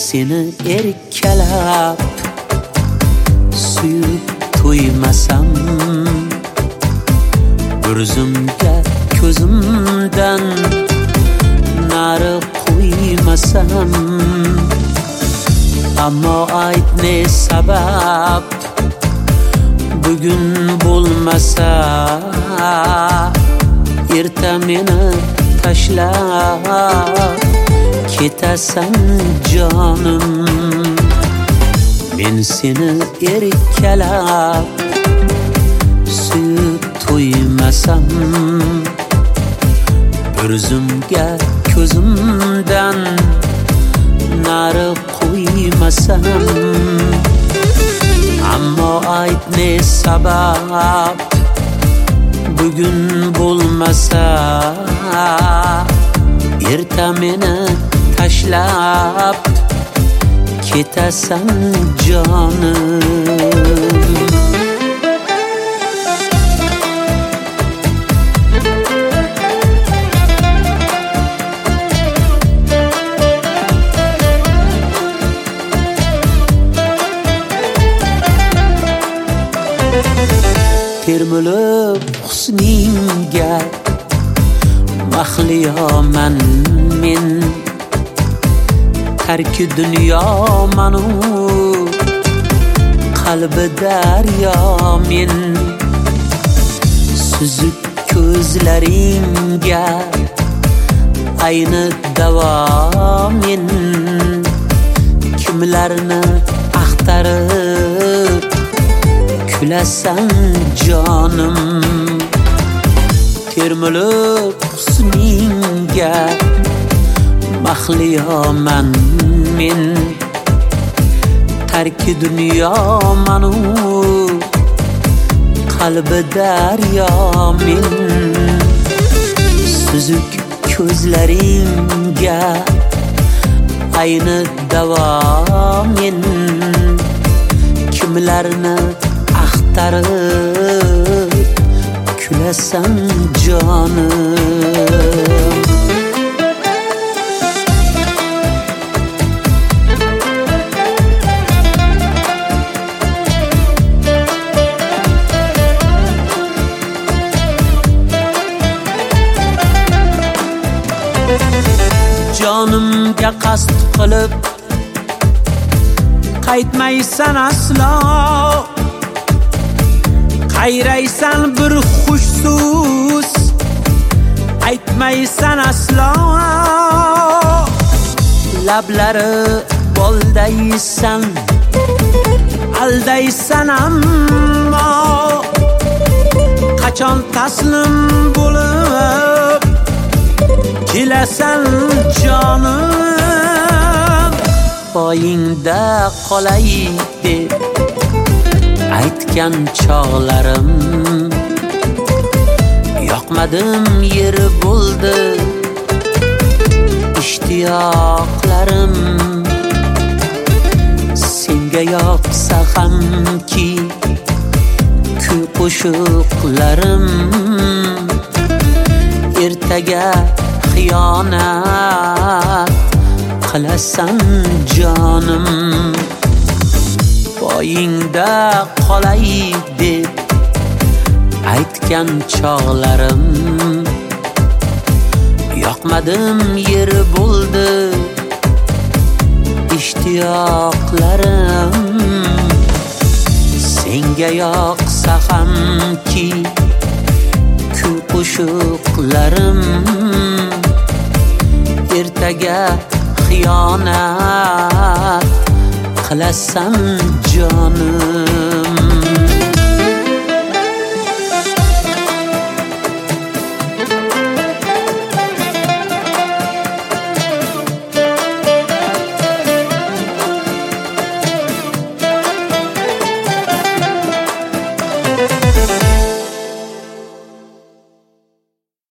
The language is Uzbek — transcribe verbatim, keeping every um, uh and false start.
seni erkalab suyib to'ymasam, bir zumga ko'zimdan nari qo'ymasam, ammo ayt ne sabab bugun bo'lmasa, erta meni tashlab ketasan jonim. Men seni erkalab suyib to'ymasam, bir zumga ko'zimdan nari qo'ymasam, ammo ayt ne sabab bugun bo'lmasa, erta meni tashlab ketasan jonim. Termilib husningga mahliyoman men, tarki dunyo manu qalbi daryo men. Suzuk ko'zlaringga ayni davo men, kimlarni axtarib kulasan jonim. Termilib husningga mahliyoman men, tarki dunyo manu qalbi daryo men. Suzuk ko'zlaringga ayni davo men, kimlarni axtarib kulasan jonim. Jonimga qasd qilib qaytmaysan aslo, qayraysan bir xushso'z aytmaysan aslo. Lablari boldaysan aldaysan, ammo qachon taslim bo'lib kelasan jonim. Poyingda qolay deb aytgan chog'larim, yoqmadim yeri bo'ldi ishtiyoqlarim. Senga yoqsa hamki kuy qo'shiqlarim, ertaga xiyonat qilasan jonim. Poyingda qolay deb aytgan chog'larim, yoqmadim yeri bo'ldi ishtiyoqlarim. Senga yoqsa hamki kuy qo'shiqlarim, ertaga xiyonat qilasan jonim.